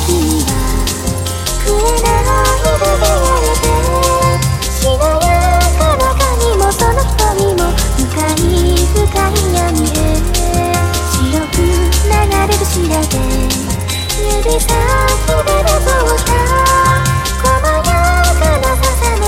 君は紅でやれてしなやかな髪もその瞳も深い深い闇へ白く流れる白で指先